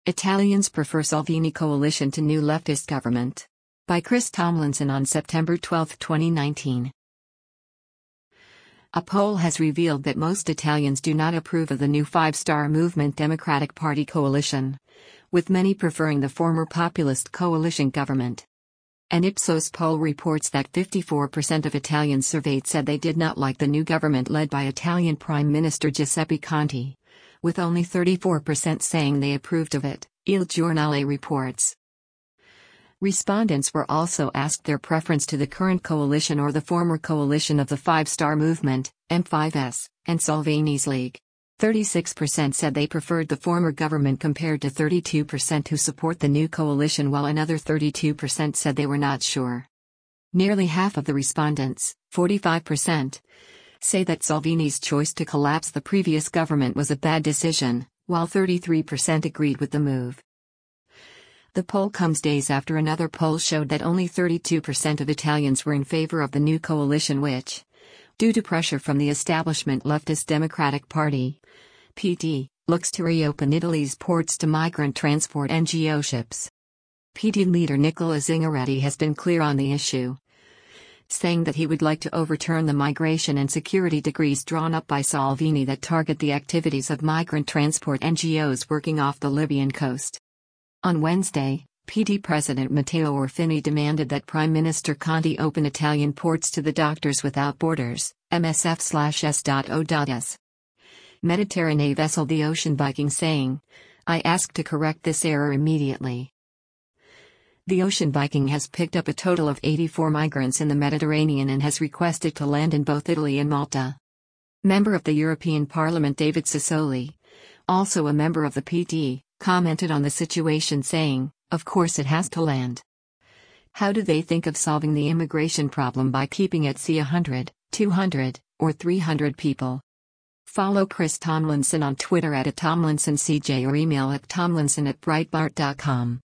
Italians prefer Salvini coalition to new leftist government. By Chris Tomlinson on September 12, 2019. A poll has revealed that most Italians do not approve of the new Five-Star Movement Democratic Party coalition, with many preferring the former populist coalition government. An Ipsos poll reports that 54% of Italians surveyed said they did not like the new government led by Italian Prime Minister Giuseppe Conte, with only 34% saying they approved of it, Il Giornale reports. Respondents were also asked their preference to the current coalition or the former coalition of the Five-Star Movement, M5S, and Salvini's League. 36% said they preferred the former government compared to 32% who support the new coalition, while another 32% said they were not sure. Nearly half of the respondents, 45%, say that Salvini's choice to collapse the previous government was a bad decision, while 33% agreed with the move. The poll comes days after another poll showed that only 32% of Italians were in favor of the new coalition, which, due to pressure from the establishment leftist Democratic Party, PD, looks to reopen Italy's ports to migrant transport NGO ships. PD leader Nicola Zingaretti has been clear on the issue, saying that he would like to overturn the migration and security decrees drawn up by Salvini that target the activities of migrant transport NGOs working off the Libyan coast. On Wednesday, PD President Matteo Orfini demanded that Prime Minister Conte open Italian ports to the Doctors Without Borders, MSF/S.O.S. Mediterranean vessel the Ocean Viking, saying, "I ask to correct this error immediately." The Ocean Viking has picked up a total of 84 migrants in the Mediterranean and has requested to land in both Italy and Malta. Member of the European Parliament David Sassoli, also a member of the PD, commented on the situation saying, "Of course it has to land. How do they think of solving the immigration problem by keeping at sea 100, 200, or 300 people?" Follow Chris Tomlinson on Twitter @TomlinsonCJ or email at tomlinson@breitbart.com.